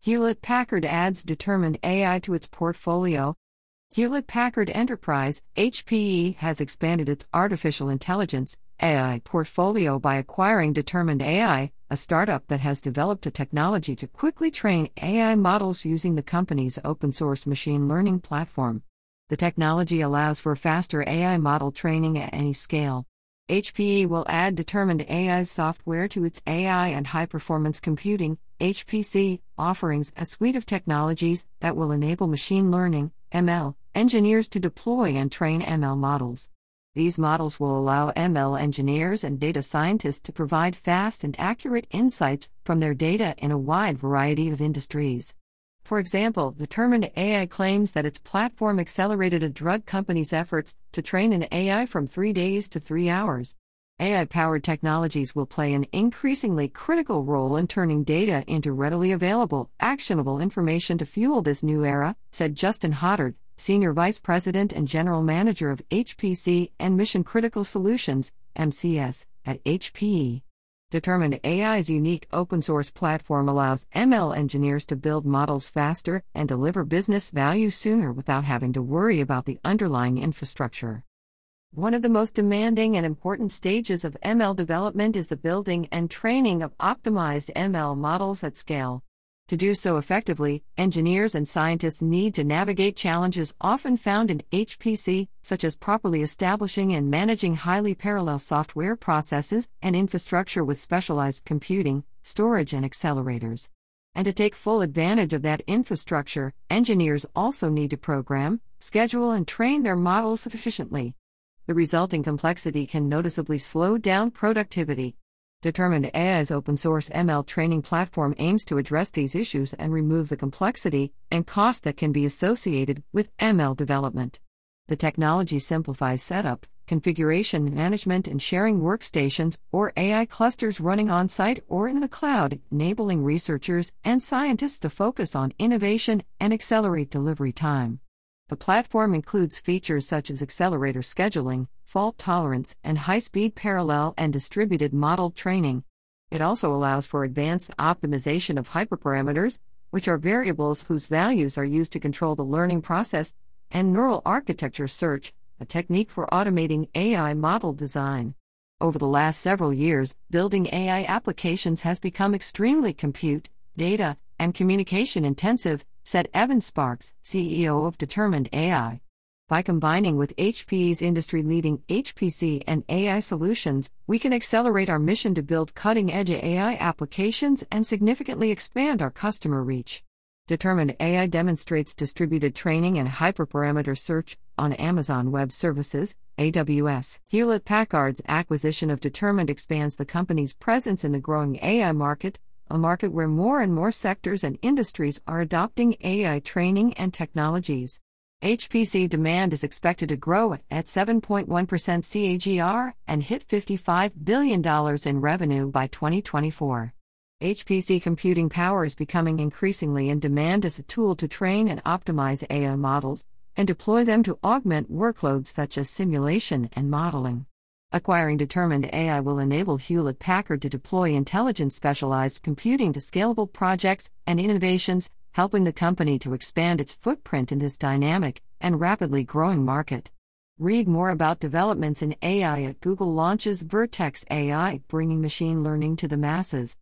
Hewlett-Packard adds Determined AI to its portfolio. Hewlett-Packard Enterprise, HPE, has expanded its artificial intelligence AI portfolio by acquiring Determined AI, a startup that has developed a technology to quickly train AI models using the company's open-source machine learning platform. The technology allows for faster AI model training at any scale. HPE will add Determined AI's software to its AI and high-performance computing (HPC) offerings, a suite of technologies that will enable machine learning (ML) engineers to deploy and train ML models. These models will allow ML engineers and data scientists to provide fast and accurate insights from their data in a wide variety of industries. For example, Determined AI claims that its platform accelerated a drug company's efforts to train an AI from 3 days to 3 hours. AI-powered technologies will play an increasingly critical role in turning data into readily available, actionable information to fuel this new era, said Justin Hoddard, Senior Vice President and General Manager of HPC and Mission Critical Solutions, MCS, at HPE. Determined AI's unique open-source platform allows ML engineers to build models faster and deliver business value sooner without having to worry about the underlying infrastructure. One of the most demanding and important stages of ML development is the building and training of optimized ML models at scale. To do so effectively, engineers and scientists need to navigate challenges often found in HPC, such as properly establishing and managing highly parallel software processes and infrastructure with specialized computing, storage, and accelerators. And to take full advantage of that infrastructure, engineers also need to program, schedule, and train their models efficiently. The resulting complexity can noticeably slow down productivity. Determined AI's open-source ML training platform aims to address these issues and remove the complexity and cost that can be associated with ML development. The technology simplifies setup, configuration management, and sharing workstations or AI clusters running on-site or in the cloud, enabling researchers and scientists to focus on innovation and accelerate delivery time. The platform includes features such as accelerator scheduling, fault tolerance, and high-speed parallel and distributed model training. It also allows for advanced optimization of hyperparameters, which are variables whose values are used to control the learning process, and neural architecture search, a technique for automating AI model design. Over the last several years, building AI applications has become extremely compute, data, and communication intensive, said Evan Sparks, CEO of Determined AI. By combining with HPE's industry-leading HPC and AI solutions, we can accelerate our mission to build cutting-edge AI applications and significantly expand our customer reach. Determined AI demonstrates distributed training and hyperparameter search on Amazon Web Services, AWS. Hewlett-Packard's acquisition of Determined expands the company's presence in the growing AI market, a market where more and more sectors and industries are adopting AI training and technologies. HPC demand is expected to grow at 7.1% CAGR and hit $55 billion in revenue by 2024. HPC computing power is becoming increasingly in demand as a tool to train and optimize AI models and deploy them to augment workloads such as simulation and modeling. Acquiring Determined AI will enable Hewlett-Packard to deploy intelligent specialized computing to scalable projects and innovations, helping the company to expand its footprint in this dynamic and rapidly growing market. Read more about developments in AI at Google launches Vertex AI, bringing machine learning to the masses.